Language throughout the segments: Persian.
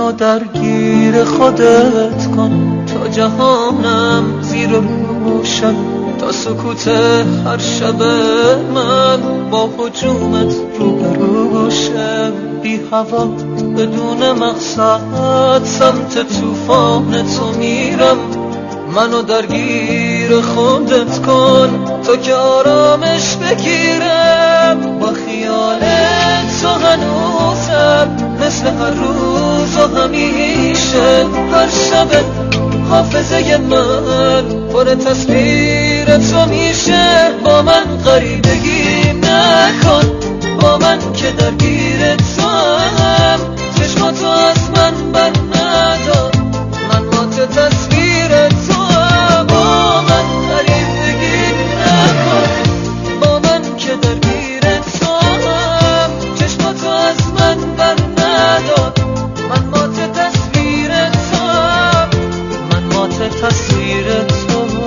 منو درگیر خودت کن تا جهانم زیر و روشن، تا سکوت هر شب من با هجومت روبروشم. بی هوا بدون مقصد سمت طوفان تو میرم، منو درگیر خودت کن تا که آرامش بگیرم. با خیال تو هنوزم مثل هر روز و همیشه، هر شب حافظه من پر تصویر تو میشه. با من غریبگی نکن، با من که درگیر تو هم، چشماتو از من بر ندار، من مات تصویر تو هم. با من غریبگی نکن، با من که درگیر تو هم، چشماتو از من بر ندار، من مات تصویر تو هم، من مات تصویر تو هم.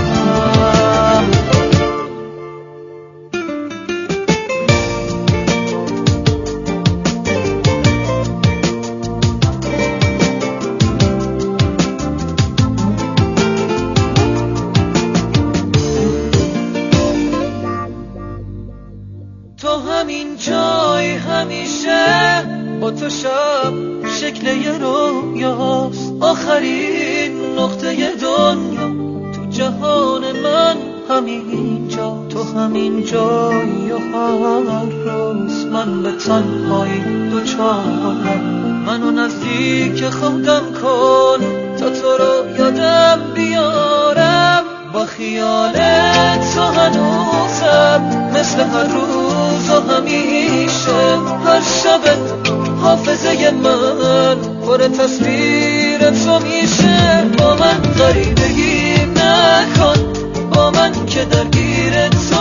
تو همین جای همیشه، با تو شب شکل یه رویاست، آخرین نقطه دنیا تو جهان من همین جا. تو همین جایی و هر روز من به تنهایی دوچارم، منو نزدیک خودم کن تا تو رو یادم بیارم. با خیال تو هنوزم مثل هر روز و همیشه، هر شب حافظه من پر تصویر تو میشه. با من غریبگی نکن، با من که درگیر تو